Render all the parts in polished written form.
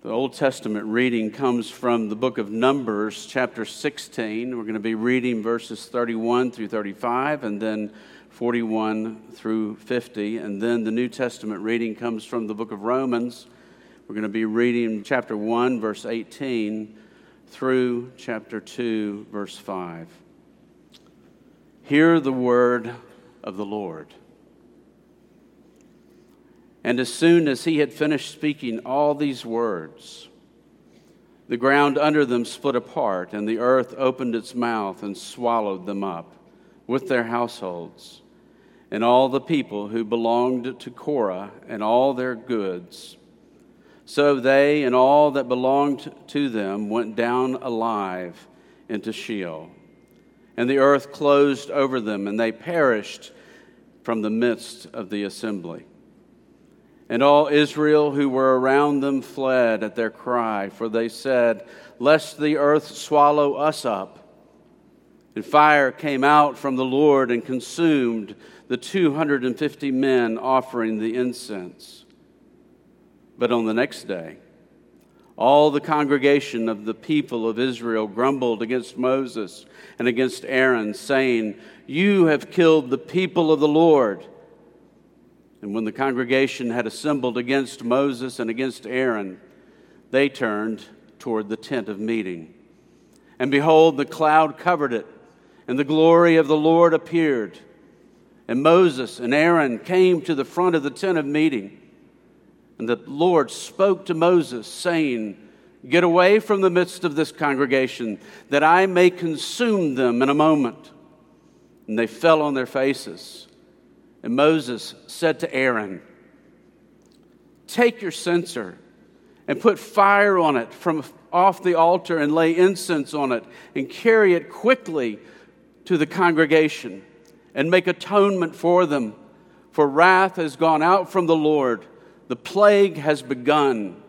The Old Testament reading comes from the book of Numbers, chapter 16. We're going to be reading verses 31 through 35 and then 41 through 50. And then the New Testament reading comes from the book of Romans. We're going to be reading chapter 1, verse 18 through chapter 2, verse 5. Hear the word of the Lord. And as soon as he had finished speaking all these words, the ground under them split apart, and the earth opened its mouth and swallowed them up with their households, and all the people who belonged to Korah and all their goods. So they and all that belonged to them went down alive into Sheol. And the earth closed over them, and they perished from the midst of the assembly. And all Israel who were around them fled at their cry, for they said, "Lest the earth swallow us up." And fire came out from the Lord and consumed the 250 men offering the incense. But on the next day, all the congregation of the people of Israel grumbled against Moses and against Aaron, saying, "You have killed the people of the Lord." And when the congregation had assembled against Moses and against Aaron, they turned toward the tent of meeting. And behold, the cloud covered it, and the glory of the Lord appeared. And Moses and Aaron came to the front of the tent of meeting. And the Lord spoke to Moses, saying, "Get away from the midst of this congregation, that I may consume them in a moment." And they fell on their faces. And Moses said to Aaron, "Take your censer and put fire on it from off the altar and lay incense on it and carry it quickly to the congregation and make atonement for them. For wrath has gone out from the Lord. The plague has begun."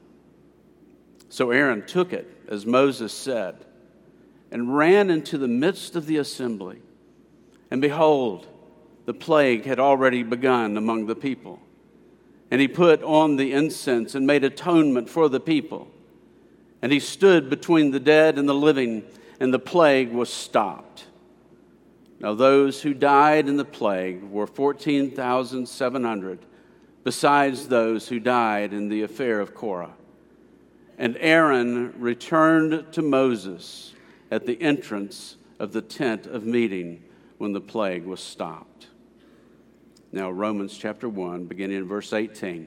So Aaron took it, as Moses said, and ran into the midst of the assembly. And behold, the plague had already begun among the people. And he put on the incense and made atonement for the people. And he stood between the dead and the living, and the plague was stopped. Now those who died in the plague were 14,700, besides those who died in the affair of Korah. And Aaron returned to Moses at the entrance of the tent of meeting when the plague was stopped. Now, Romans chapter 1, beginning in verse 18.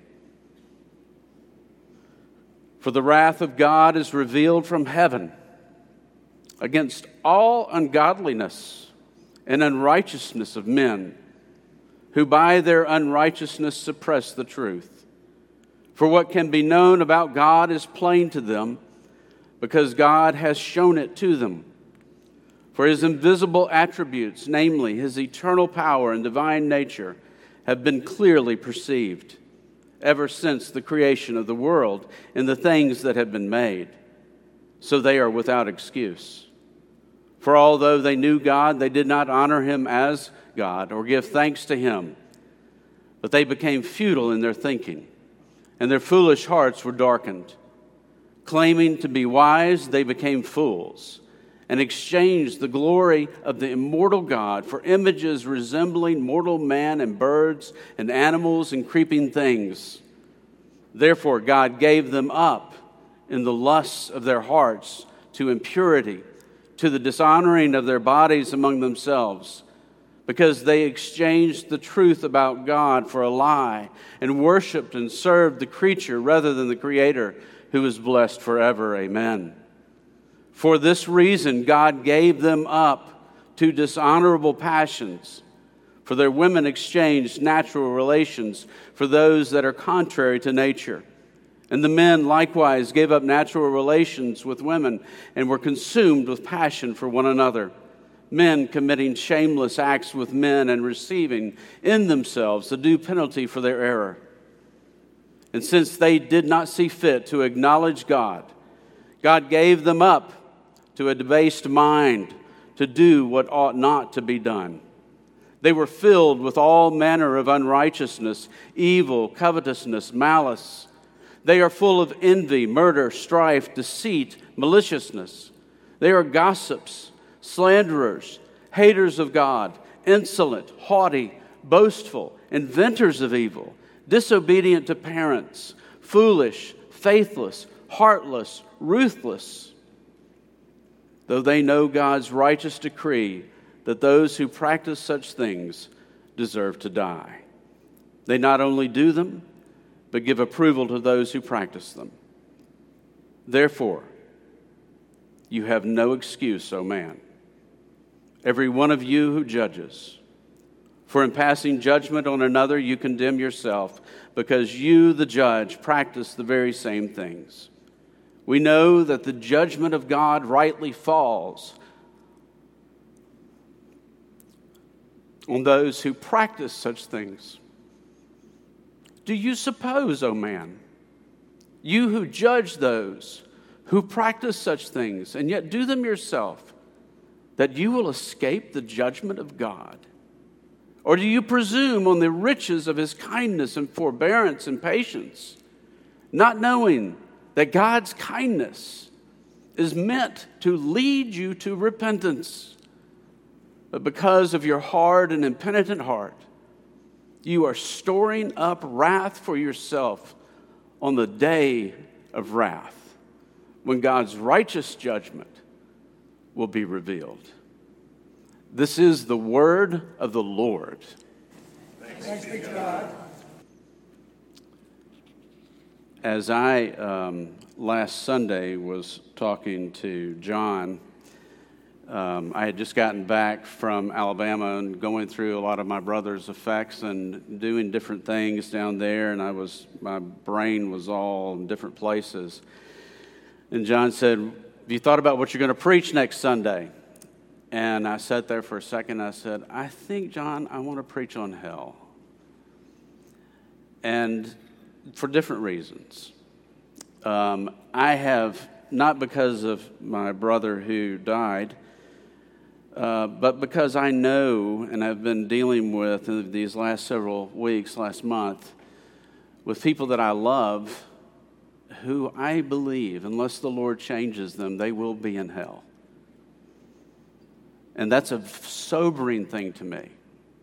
For the wrath of God is revealed from heaven against all ungodliness and unrighteousness of men, who by their unrighteousness suppress the truth. For what can be known about God is plain to them, because God has shown it to them. For his invisible attributes, namely his eternal power and divine nature, have been clearly perceived ever since the creation of the world and the things that have been made. So they are without excuse. For although they knew God, they did not honor him as God or give thanks to him. But they became futile in their thinking, and their foolish hearts were darkened. Claiming to be wise, they became fools, and exchanged the glory of the immortal God for images resembling mortal man and birds and animals and creeping things. Therefore God gave them up in the lusts of their hearts to impurity, to the dishonoring of their bodies among themselves, because they exchanged the truth about God for a lie and worshiped and served the creature rather than the Creator, who is blessed forever. Amen. For this reason, God gave them up to dishonorable passions. For their women exchanged natural relations for those that are contrary to nature. And the men likewise gave up natural relations with women and were consumed with passion for one another. Men committing shameless acts with men and receiving in themselves the due penalty for their error. And since they did not see fit to acknowledge God, God gave them up to a debased mind to do what ought not to be done. They were filled with all manner of unrighteousness, evil, covetousness, malice. They are full of envy, murder, strife, deceit, maliciousness. They are gossips, slanderers, haters of God, insolent, haughty, boastful, inventors of evil, disobedient to parents, foolish, faithless, heartless, ruthless. Though they know God's righteous decree that those who practice such things deserve to die, they not only do them, but give approval to those who practice them. Therefore, you have no excuse, O man, every one of you who judges. For in passing judgment on another, you condemn yourself, because you, the judge, practice the very same things. We know that the judgment of God rightly falls on those who practice such things. Do you suppose, O man, you who judge those who practice such things and yet do them yourself, that you will escape the judgment of God? Or do you presume on the riches of his kindness and forbearance and patience, not knowing that God's kindness is meant to lead you to repentance? But because of your hard and impenitent heart, you are storing up wrath for yourself on the day of wrath, when God's righteous judgment will be revealed. This is the word of the Lord. Thanks be to God. As I last Sunday was talking to John, I had just gotten back from Alabama and going through a lot of my brother's effects and doing different things down there, and my brain was all in different places. And John said, "Have you thought about what you're going to preach next Sunday?" And I sat there for a second. I said, "I think, John, I want to preach on hell." And for different reasons. I have, not because of my brother who died, but because I know and I've been dealing with in these last several weeks, last month, with people that I love who I believe, unless the Lord changes them, they will be in hell. And that's a sobering thing to me.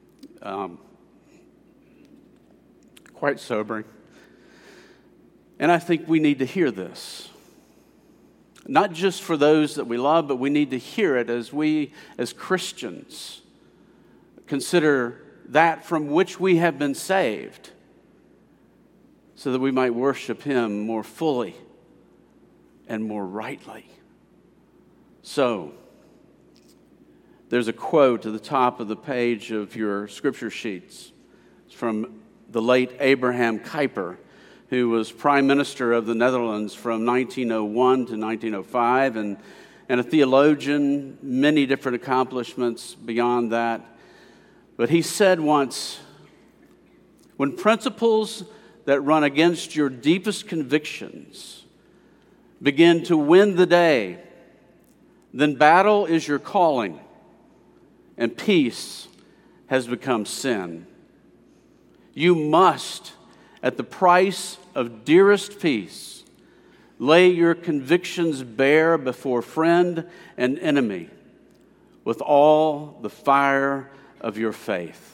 Quite sobering. And I think we need to hear this. Not just for those that we love, but we need to hear it as we, as Christians, consider that from which we have been saved, so that we might worship him more fully and more rightly. So, there's a quote at the top of the page of your scripture sheets. It's from the late Abraham Kuyper, who was Prime Minister of the Netherlands from 1901 to 1905, and a theologian, many different accomplishments beyond that. But he said once, "When principles that run against your deepest convictions begin to win the day, then battle is your calling, and peace has become sin. You must, at the price of dearest peace, lay your convictions bare before friend and enemy with all the fire of your faith."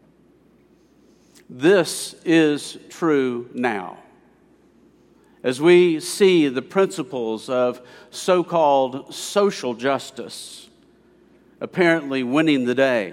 This is true now. As we see the principles of so-called social justice apparently winning the day,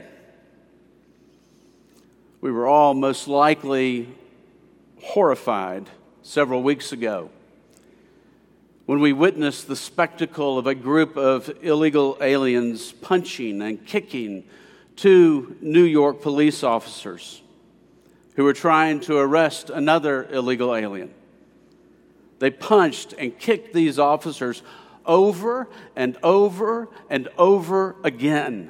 we were all most likely horrified several weeks ago when we witnessed the spectacle of a group of illegal aliens punching and kicking two New York police officers who were trying to arrest another illegal alien. They punched and kicked these officers over and over and over again.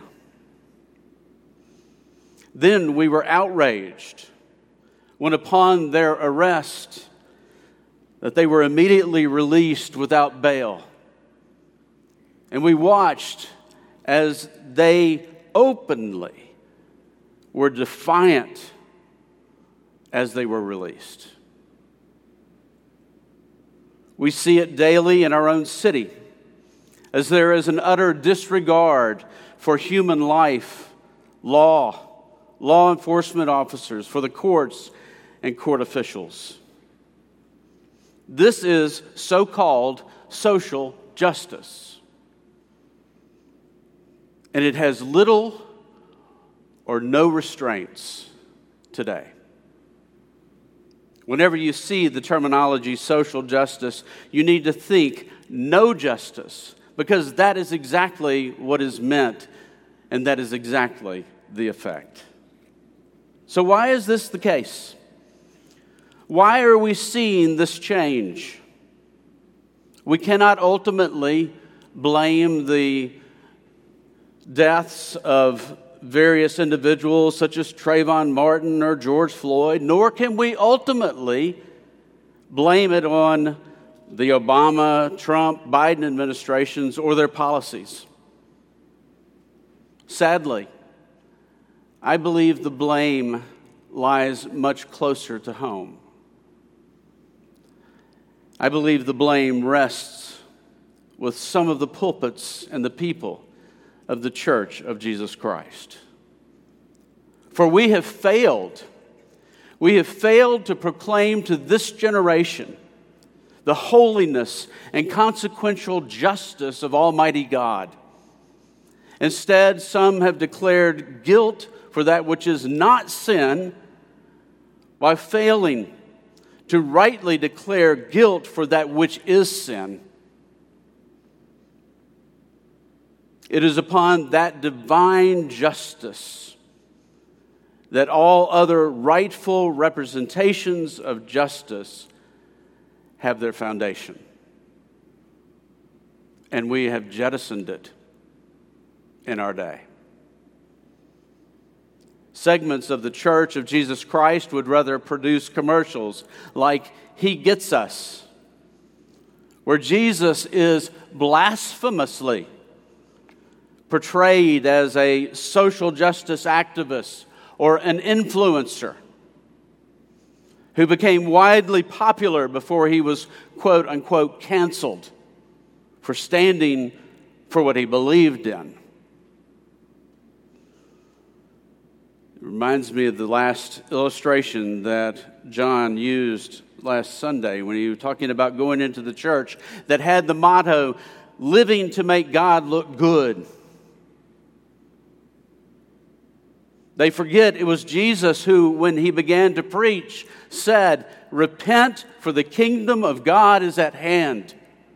Then we were outraged when, upon their arrest, that they were immediately released without bail. And we watched as they openly were defiant as they were released. We see it daily in our own city, as there is an utter disregard for human life, law enforcement officers, for the courts and court officials. This is so-called social justice. And it has little or no restraints today. Whenever you see the terminology social justice, you need to think no justice, because that is exactly what is meant, and that is exactly the effect. So why is this the case? Why are we seeing this change? We cannot ultimately blame the deaths of various individuals such as Trayvon Martin or George Floyd, nor can we ultimately blame it on the Obama, Trump, Biden administrations or their policies. Sadly, I believe the blame lies much closer to home. I believe the blame rests with some of the pulpits and the people of the Church of Jesus Christ. For we have failed. We have failed to proclaim to this generation the holiness and consequential justice of Almighty God. Instead, some have declared guilt for that which is not sin, by failing to rightly declare guilt for that which is sin. It is upon that divine justice that all other rightful representations of justice have their foundation. And we have jettisoned it in our day. Segments of the Church of Jesus Christ would rather produce commercials like He Gets Us, where Jesus is blasphemously portrayed as a social justice activist or an influencer who became widely popular before he was, quote unquote, canceled for standing for what he believed in. It reminds me of the last illustration that John used last Sunday when he was talking about going into the church that had the motto, living to make God look good. They forget it was Jesus who, when he began to preach, said, "Repent, for the kingdom of God is at hand."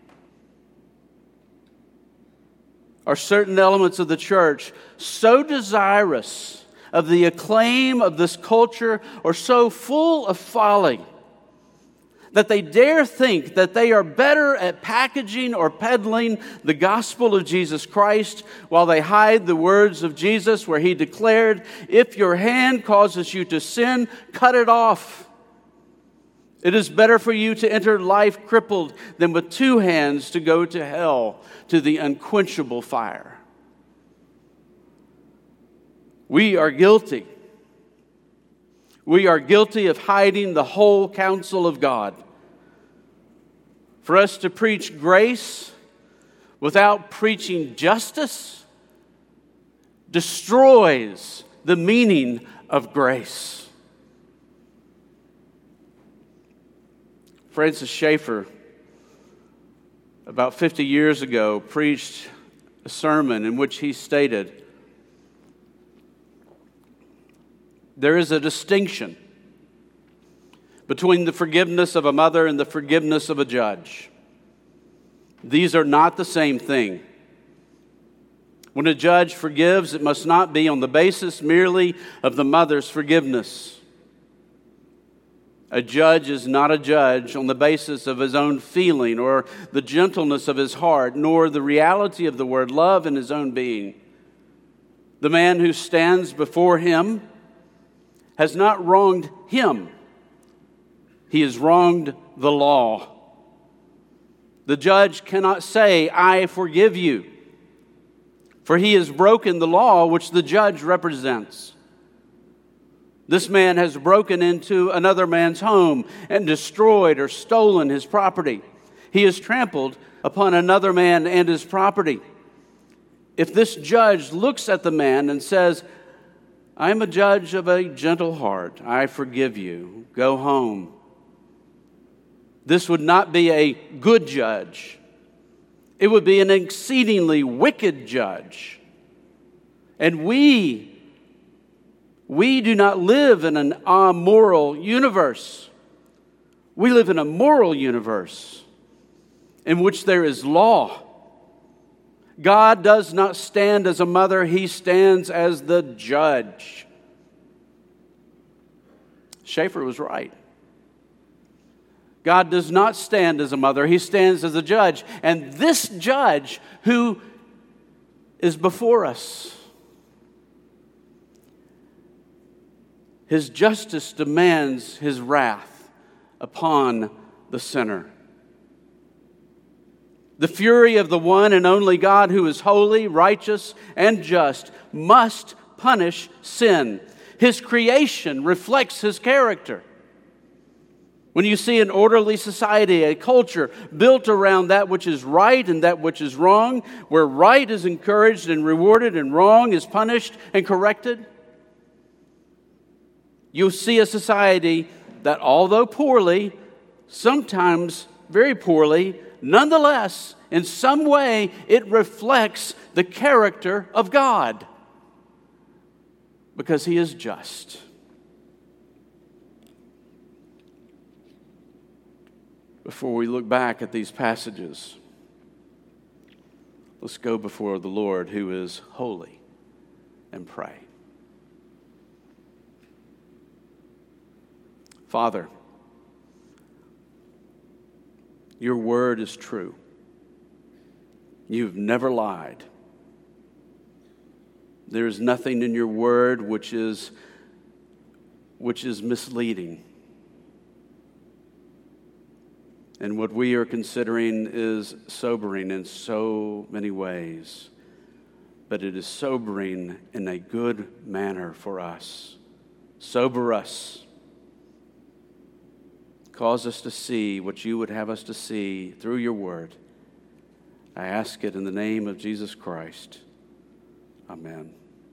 Are certain elements of the church so desirous of the acclaim of this culture, or so full of folly, that they dare think that they are better at packaging or peddling the gospel of Jesus Christ, while they hide the words of Jesus where he declared, "If your hand causes you to sin, cut it off. It is better for you to enter life crippled than with two hands to go to hell, to the unquenchable fire." We are guilty. We are guilty of hiding the whole counsel of God. For us to preach grace without preaching justice destroys the meaning of grace. Francis Schaeffer, about 50 years ago, preached a sermon in which he stated, "There is a distinction between the forgiveness of a mother and the forgiveness of a judge. These are not the same thing. When a judge forgives, it must not be on the basis merely of the mother's forgiveness. A judge is not a judge on the basis of his own feeling or the gentleness of his heart, nor the reality of the word love in his own being. The man who stands before him has not wronged him. He has wronged the law. The judge cannot say, 'I forgive you,' for he has broken the law which the judge represents. This man has broken into another man's home and destroyed or stolen his property. he has trampled upon another man and his property. If this judge looks at the man and says, I am a judge of a gentle heart, I forgive you, go home. This would not be a good judge. It would be an exceedingly wicked judge. And we do not live in an amoral universe. We live in a moral universe in which there is law. God does not stand as a mother, he stands as the judge. Schaeffer was right. God does not stand as a mother, he stands as a judge. And this judge who is before us, his justice demands his wrath upon the sinner. The fury of the one and only God who is holy, righteous, and just must punish sin. His creation reflects his character. When you see an orderly society, a culture built around that which is right and that which is wrong, where right is encouraged and rewarded and wrong is punished and corrected, you'll see a society that, although poorly, sometimes very poorly, nonetheless, in some way, it reflects the character of God because he is just. Before we look back at these passages, let's go before the Lord who is holy and pray. Father, your word is true. You've never lied. There is nothing in your word which is misleading. And what we are considering is sobering in so many ways. But it is sobering in a good manner for us. Sober us. Cause us to see what you would have us to see through your word. I ask it in the name of Jesus Christ. Amen.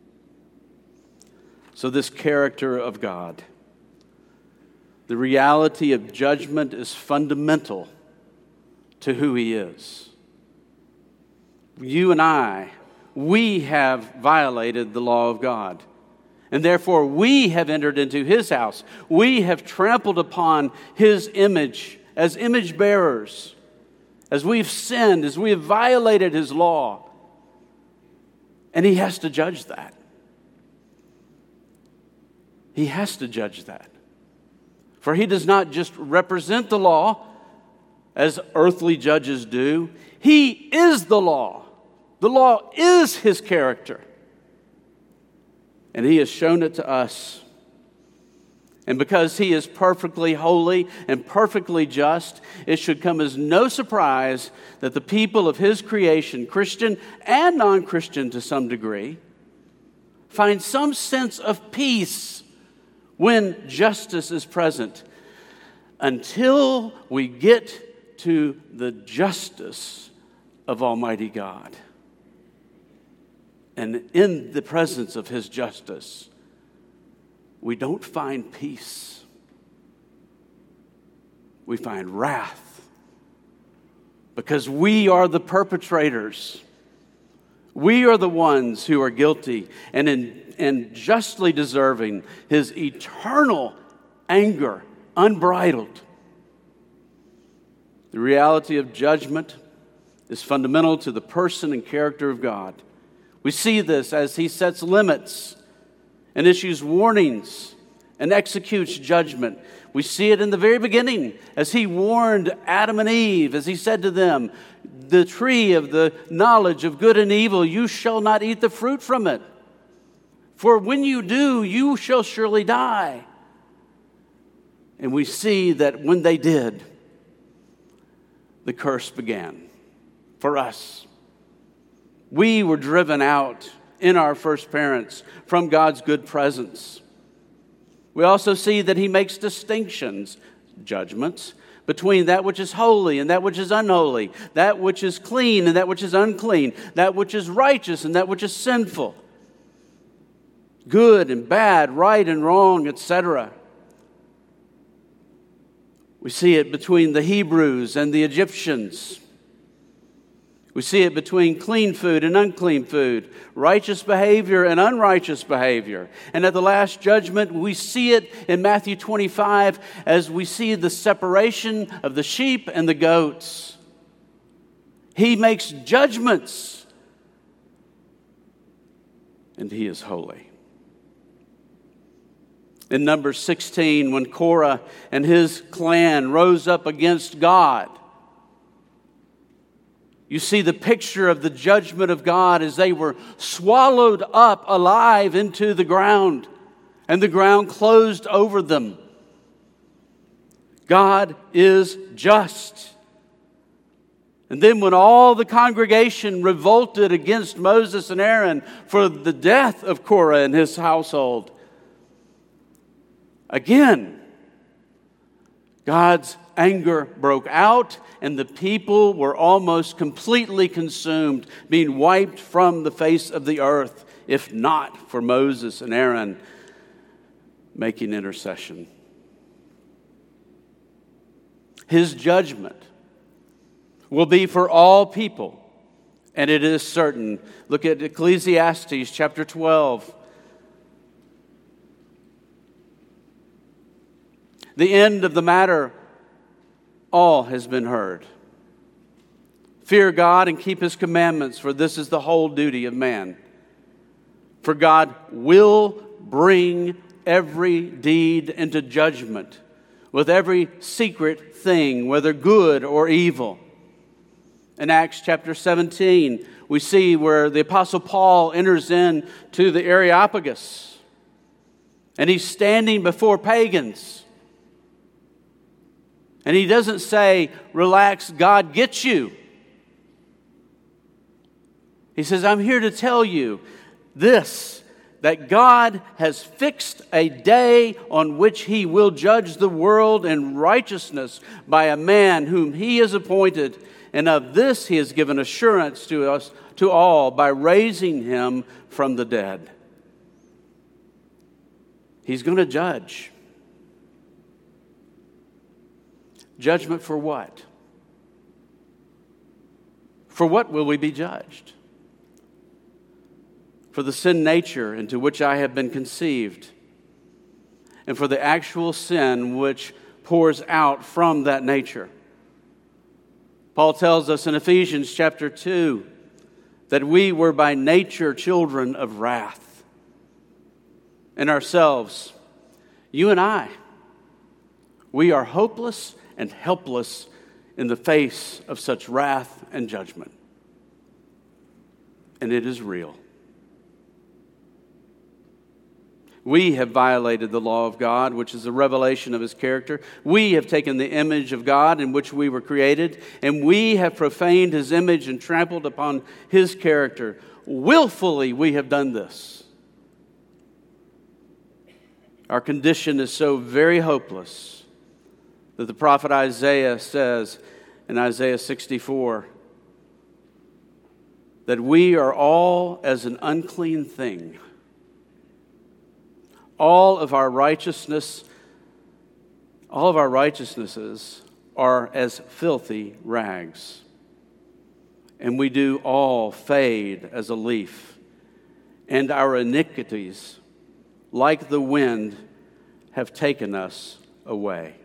So this character of God, the reality of judgment is fundamental to who he is. You and I, we have violated the law of God. And therefore, we have entered into his house. We have trampled upon his image as image bearers. As we've sinned, as we have violated his law. And he has to judge that. He has to judge that. For he does not just represent the law as earthly judges do. He is the law. The law is his character. And he has shown it to us. And because he is perfectly holy and perfectly just, it should come as no surprise that the people of his creation, Christian and non-Christian to some degree, find some sense of peace when justice is present, until we get to the justice of Almighty God. And in the presence of his justice, we don't find peace. We find wrath. Because we are the perpetrators. We are the ones who are guilty and justly deserving his eternal anger, unbridled. The reality of judgment is fundamental to the person and character of God. We see this as he sets limits and issues warnings and executes judgment. We see it in the very beginning as he warned Adam and Eve, as he said to them, the tree of the knowledge of good and evil, you shall not eat the fruit from it. For when you do, you shall surely die. And we see that when they did, the curse began for us. We were driven out in our first parents from God's good presence. We also see that he makes distinctions, judgments, between that which is holy and that which is unholy, that which is clean and that which is unclean, that which is righteous and that which is sinful, good and bad, right and wrong, etc. We see it between the Hebrews and the Egyptians. We see it between clean food and unclean food, righteous behavior and unrighteous behavior. And at the last judgment, we see it in Matthew 25 as we see the separation of the sheep and the goats. He makes judgments, and He is holy. In Numbers 16, when Korah and his clan rose up against God, you see the picture of the judgment of God as they were swallowed up alive into the ground, and the ground closed over them. God is just. And then when all the congregation revolted against Moses and Aaron for the death of Korah and his household, again, God's anger broke out, and the people were almost completely consumed, being wiped from the face of the earth, if not for Moses and Aaron making intercession. His judgment will be for all people, and it is certain. Look at Ecclesiastes chapter 12. The end of the matter, all has been heard. Fear God and keep His commandments, for this is the whole duty of man. For God will bring every deed into judgment with every secret thing, whether good or evil. In Acts chapter 17, we see where the Apostle Paul enters into the Areopagus, and he's standing before pagans. And he doesn't say, relax, God gets you. He says, I'm here to tell you this, that God has fixed a day on which He will judge the world in righteousness by a man whom He has appointed. And of this He has given assurance to us, to all, by raising Him from the dead. He's going to judge. Judgment for what? For what will we be judged? For the sin nature into which I have been conceived, and for the actual sin which pours out from that nature. Paul tells us in Ephesians chapter 2 that we were by nature children of wrath. In ourselves, you and I, we are hopeless and helpless in the face of such wrath and judgment. And it is real. We have violated the law of God, which is a revelation of His character. We have taken the image of God in which we were created, and we have profaned His image and trampled upon His character. Willfully we have done this. Our condition is so very hopeless that the prophet Isaiah says in Isaiah 64 that we are all as an unclean thing. All of our righteousnesses are as filthy rags. And we do all fade as a leaf. And our iniquities, like the wind, have taken us away.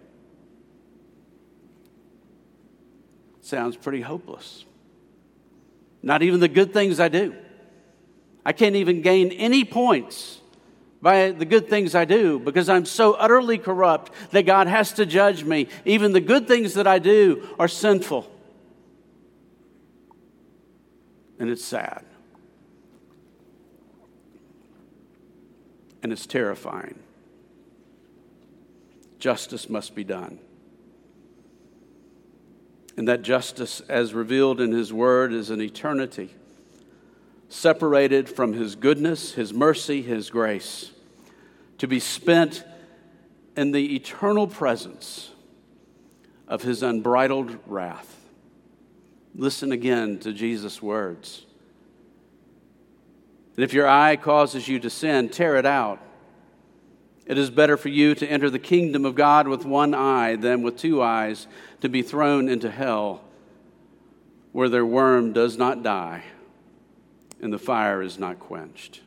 Sounds pretty hopeless. Not even the good things I do. I can't even gain any points by the good things I do because I'm so utterly corrupt that God has to judge me. Even the good things that I do are sinful. And it's sad. And it's terrifying. Justice must be done. And that justice, as revealed in His Word, is an eternity separated from His goodness, His mercy, His grace, to be spent in the eternal presence of his unbridled wrath. Listen again to Jesus' words. And if your eye causes you to sin, tear it out. It is better for you to enter the kingdom of God with one eye than with two eyes to be thrown into hell, where their worm does not die and the fire is not quenched.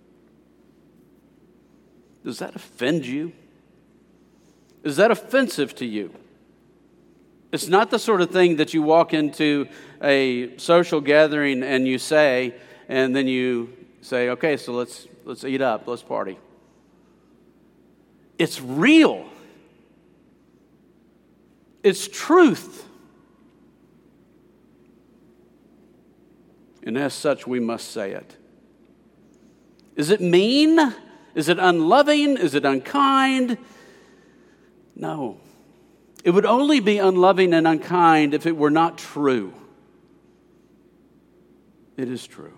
Does that offend you? Is that offensive to you? It's not the sort of thing that you walk into a social gathering and you say, and then you say, okay, so let's eat up, let's party. It's real. It's truth. And as such, we must say it. Is it mean? Is it unloving? Is it unkind? No. It would only be unloving and unkind if it were not true. It is true.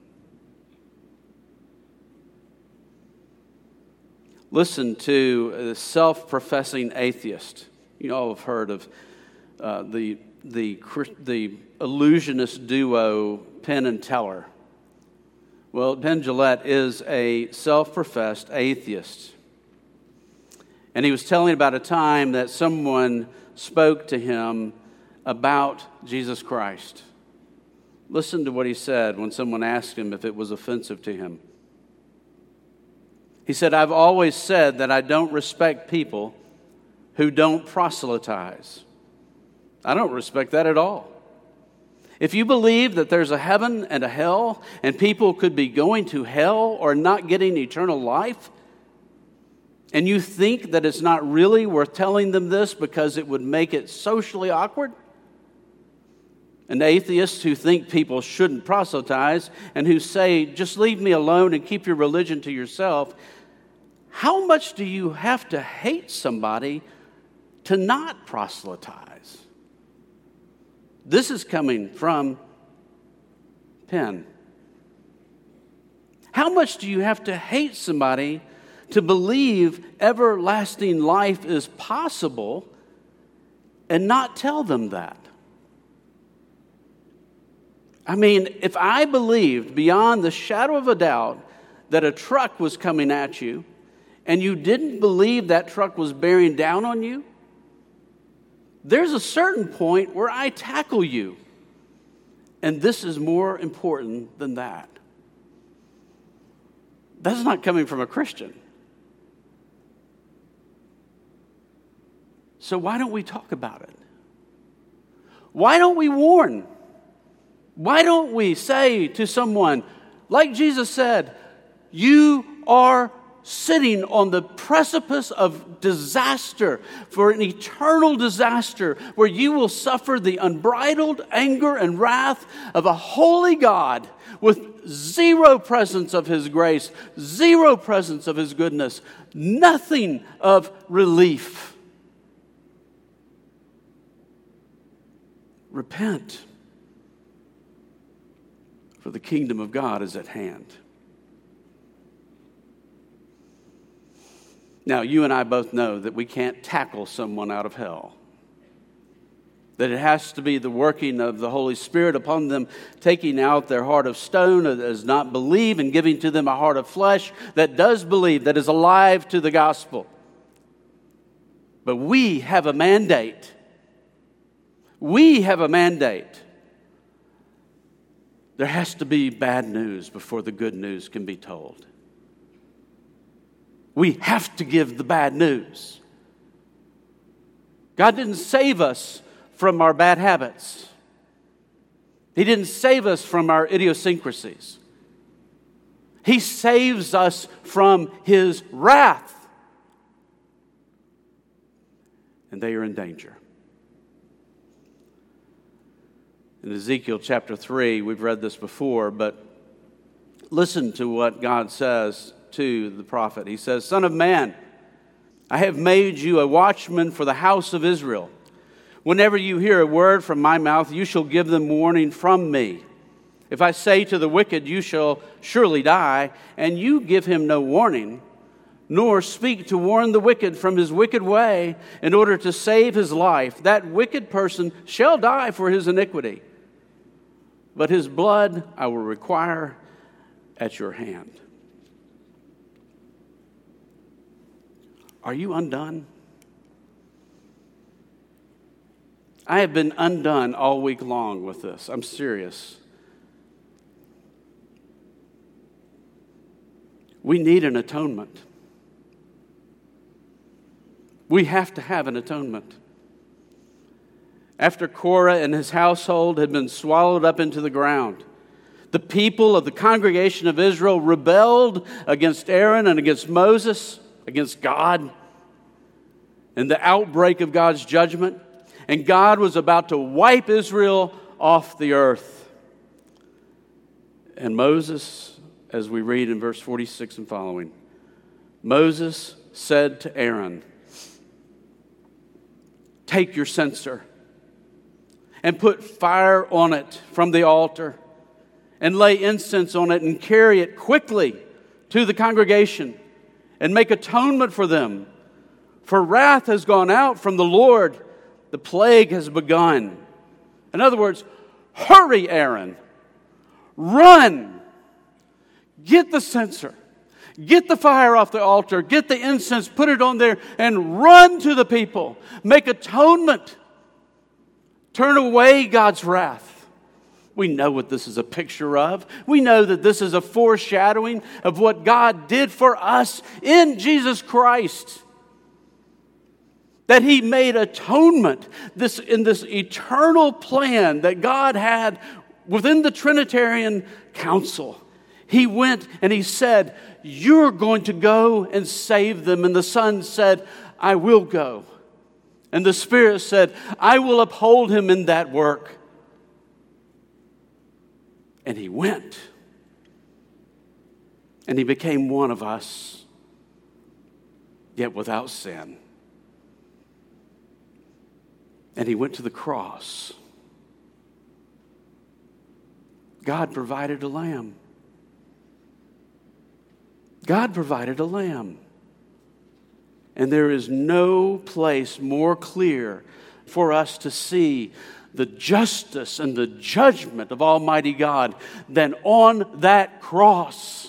Listen to a self-professing atheist. You all have heard of the illusionist duo Penn and Teller. Well, Penn Jillette is a self-professed atheist. And he was telling about a time that someone spoke to him about Jesus Christ. Listen to what he said when someone asked him if it was offensive to him. He said, "I've always said that I don't respect people who don't proselytize. I don't respect that at all. If you believe that there's a heaven and a hell, and people could be going to hell or not getting eternal life, and you think that it's not really worth telling them this because it would make it socially awkward, and atheists who think people shouldn't proselytize and who say, just leave me alone and keep your religion to yourself, how much do you have to hate somebody to not proselytize?" This is coming from Penn. How much do you have to hate somebody to believe everlasting life is possible and not tell them that? I mean, if I believed beyond the shadow of a doubt that a truck was coming at you and you didn't believe that truck was bearing down on you, there's a certain point where I tackle you. And this is more important than that. That's not coming from a Christian. So why don't we talk about it? Why don't we warn? Why don't we say to someone, like Jesus said, you are sitting on the precipice of disaster, for an eternal disaster where you will suffer the unbridled anger and wrath of a holy God with zero presence of His grace, zero presence of His goodness, nothing of relief. Repent, for the kingdom of God is at hand. Now, you and I both know that we can't tackle someone out of hell. That it has to be the working of the Holy Spirit upon them, taking out their heart of stone that does not believe and giving to them a heart of flesh that does believe, that is alive to the gospel. But we have a mandate. We have a mandate. There has to be bad news before the good news can be told. We have to give the bad news. God didn't save us from our bad habits. He didn't save us from our idiosyncrasies. He saves us from His wrath. And they are in danger. In Ezekiel chapter 3, we've read this before, but listen to what God says to the prophet. He says, "Son of man, I have made you a watchman for the house of Israel. Whenever you hear a word from my mouth, you shall give them warning from me. If I say to the wicked, you shall surely die, and you give him no warning, nor speak to warn the wicked from his wicked way in order to save his life. That wicked person shall die for his iniquity, but his blood I will require at your hand. Are you undone? I have been undone all week long with this. I'm serious. We need an atonement. We have to have an atonement. After Korah and his household had been swallowed up into the ground, the people of the congregation of Israel rebelled against Aaron and against Moses, against God, in the outbreak of God's judgment. And God was about to wipe Israel off the earth. And Moses, as we read in verse 46 and following, Moses said to Aaron, "Take your censer and put fire on it from the altar and lay incense on it and carry it quickly to the congregation and make atonement for them. For wrath has gone out from the Lord. The plague has begun." In other words, hurry, Aaron. Run. Get the censer. Get the fire off the altar. Get the incense. Put it on there and run to the people. Make atonement. Turn away God's wrath. We know what this is a picture of. We know that this is a foreshadowing of what God did for us in Jesus Christ. That He made atonement in this eternal plan that God had within the Trinitarian Council. He went and He said, "You're going to go and save them." And the Son said, "I will go." And the Spirit said, "I will uphold him in that work." And He went. And He became one of us, yet without sin. And He went to the cross. God provided a lamb. God provided a lamb. And there is no place more clear for us to see the justice and the judgment of Almighty God than on that cross.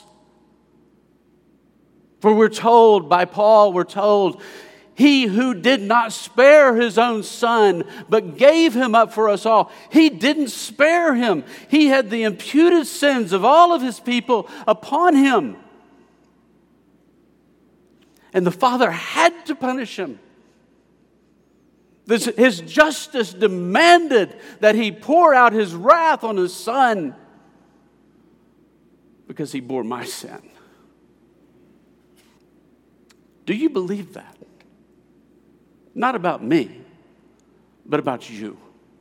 For we're told by Paul, He who did not spare His own Son, but gave Him up for us all. He didn't spare Him. He had the imputed sins of all of His people upon Him. And the Father had to punish Him. His justice demanded that He pour out His wrath on His Son because He bore my sin. Do you believe that? Not about me, but about you.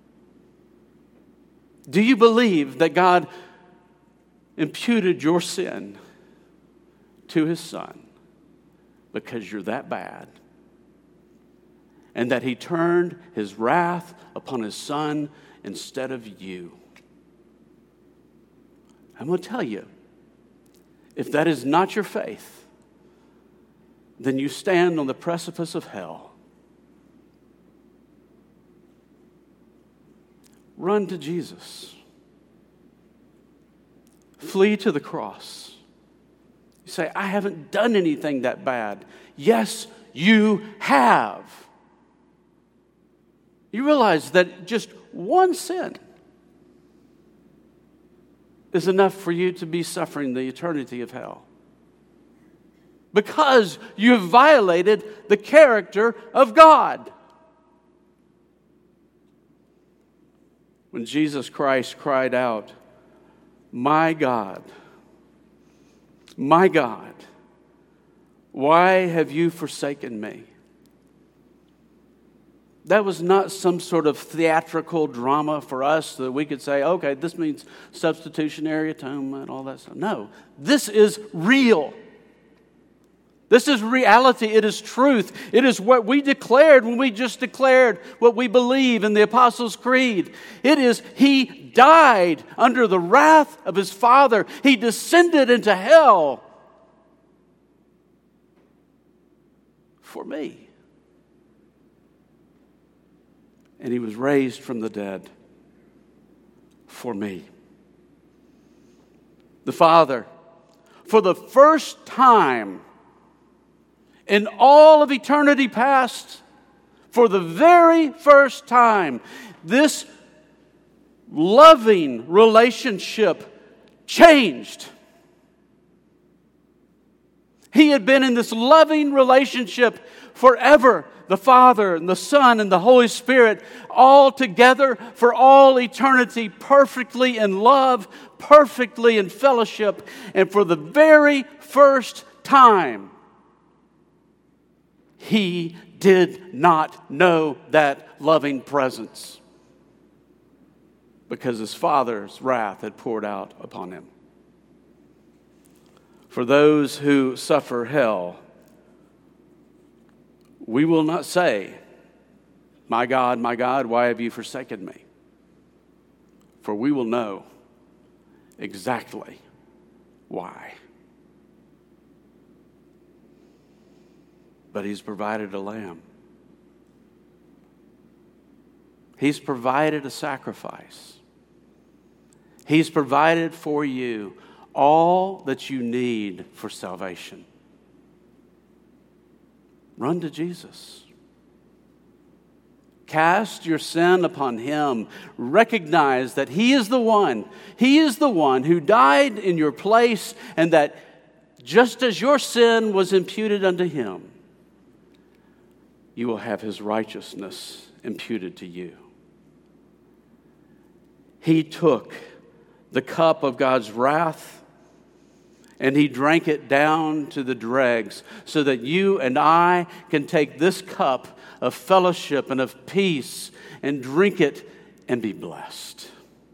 Do you believe that God imputed your sin to His Son because you're that bad? And that He turned His wrath upon His Son instead of you? I'm going to tell you, if that is not your faith, then you stand on the precipice of hell. Run to Jesus. Flee to the cross. You say, "I haven't done anything that bad." Yes, you have. You realize that just one sin is enough for you to be suffering the eternity of hell. Because you have violated the character of God. When Jesus Christ cried out, my God, why have you forsaken me?" That was not some sort of theatrical drama for us so that we could say, okay, this means substitutionary atonement, all that stuff. No, this is real. This is reality. It is truth. It is what we declared when we just declared what we believe in the Apostles' Creed. It is He died under the wrath of His Father. He descended into hell. for me. And he was raised from the dead for me. The Father, for the first time in all of eternity past, for the very first time, this loving relationship changed. He had been in this loving relationship forever. The Father and the Son and the Holy Spirit all together for all eternity, perfectly in love, perfectly in fellowship. And for the very first time, he did not know that loving presence because his Father's wrath had poured out upon him. For those who suffer hell, we will not say, my God, why have you forsaken me? For we will know exactly why. But he's provided a lamb. He's provided a sacrifice. He's provided for you all that you need for salvation. Run to Jesus. Cast your sin upon him. Recognize that he is the one. He is the one who died in your place, and that just as your sin was imputed unto him, you will have his righteousness imputed to you. He took the cup of God's wrath and he drank it down to the dregs so that you and I can take this cup of fellowship and of peace and drink it and be blessed.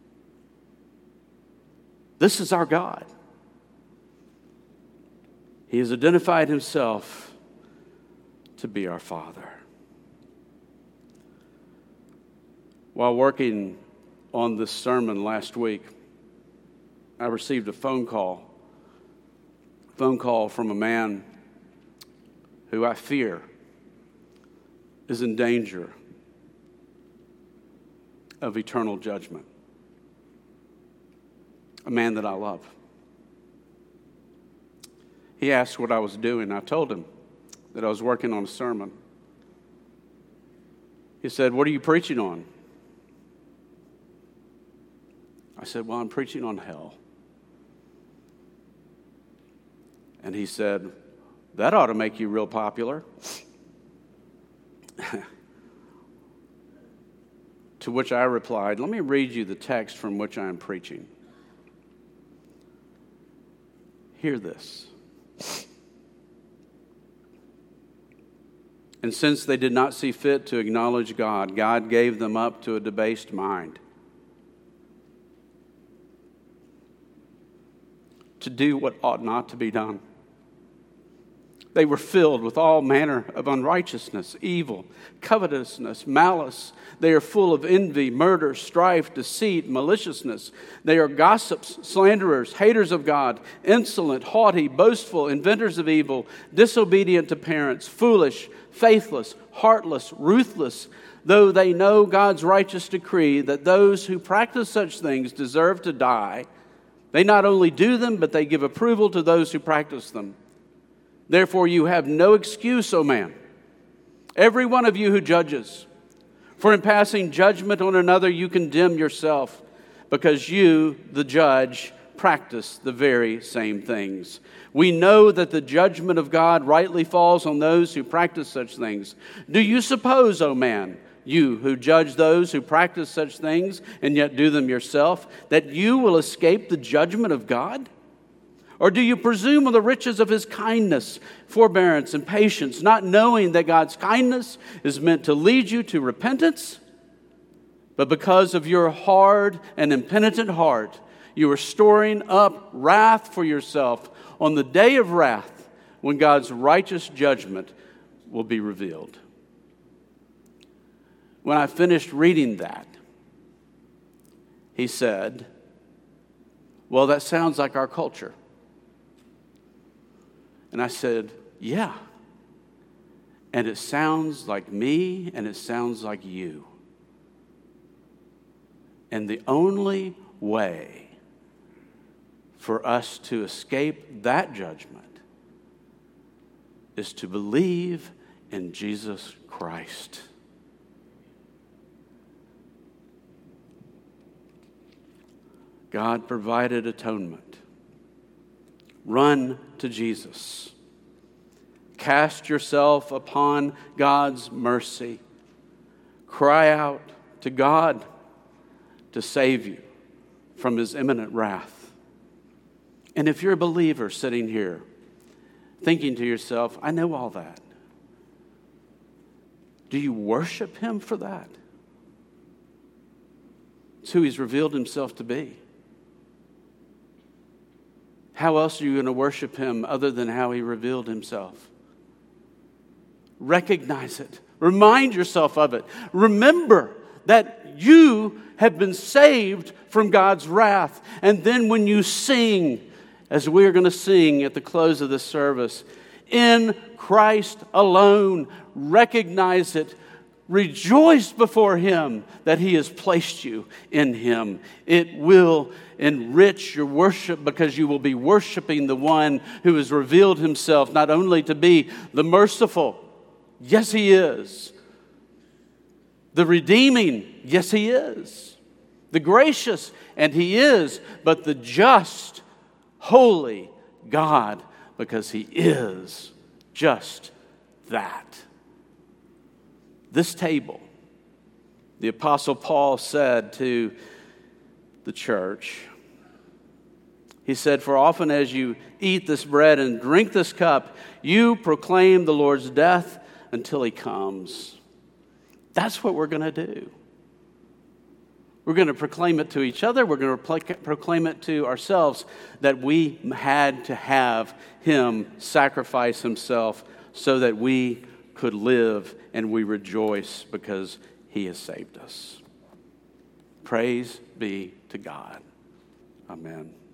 This is our God. He has identified himself to be our Father. While working on this sermon last week, I received a phone call from a man who I fear is in danger of eternal judgment. A man that I love. He asked what I was doing. I told him that I was working on a sermon. He said, "What are you preaching on?" I said, "Well, I'm preaching on hell." And he said, "That ought to make you real popular." To which I replied, "Let me read you the text from which I am preaching. Hear this. And since they did not see fit to acknowledge God, God gave them up to a debased mind, to do what ought not to be done. They were filled with all manner of unrighteousness, evil, covetousness, malice. They are full of envy, murder, strife, deceit, maliciousness. They are gossips, slanderers, haters of God, insolent, haughty, boastful, inventors of evil, disobedient to parents, foolish, faithless, heartless, ruthless. Though they know God's righteous decree that those who practice such things deserve to die, they not only do them, but they give approval to those who practice them. Therefore you have no excuse, O man, every one of you who judges. For in passing judgment on another you condemn yourself, because you, the judge, practice the very same things. We know that the judgment of God rightly falls on those who practice such things. Do you suppose, O man, you who judge those who practice such things and yet do them yourself, that you will escape the judgment of God? Or do you presume on the riches of his kindness, forbearance, and patience, not knowing that God's kindness is meant to lead you to repentance? But because of your hard and impenitent heart, you are storing up wrath for yourself on the day of wrath, when God's righteous judgment will be revealed. When I finished reading that, he said, "Well, that sounds like our culture." And I said, "Yeah, And it sounds like me, and it sounds like you. And the only way for us to escape that judgment is to believe in Jesus Christ. God provided atonement. Run to Jesus. Cast yourself upon God's mercy. Cry out to God to save you from His imminent wrath. And if you're a believer sitting here, thinking to yourself, I know all that. Do you worship Him for that? It's who He's revealed Himself to be. How else are you going to worship Him other than how He revealed Himself? Recognize it. Remind yourself of it. Remember that you have been saved from God's wrath. And then when you sing, as we're going to sing at the close of this service, in Christ alone, recognize it. Rejoice before Him that He has placed you in Him. It will enrich your worship because you will be worshiping the one who has revealed Himself not only to be the merciful, yes, He is. The redeeming, yes, He is. The gracious, and He is. But the just, holy God, because He is just that. This table, the Apostle Paul said to the church, he said, for often as you eat this bread and drink this cup, you proclaim the Lord's death until He comes. That's what we're going to do. We're going to proclaim it to each other. We're going to proclaim it to ourselves that we had to have Him sacrifice Himself so that we could live, and we rejoice because He has saved us. Praise be to God. Amen.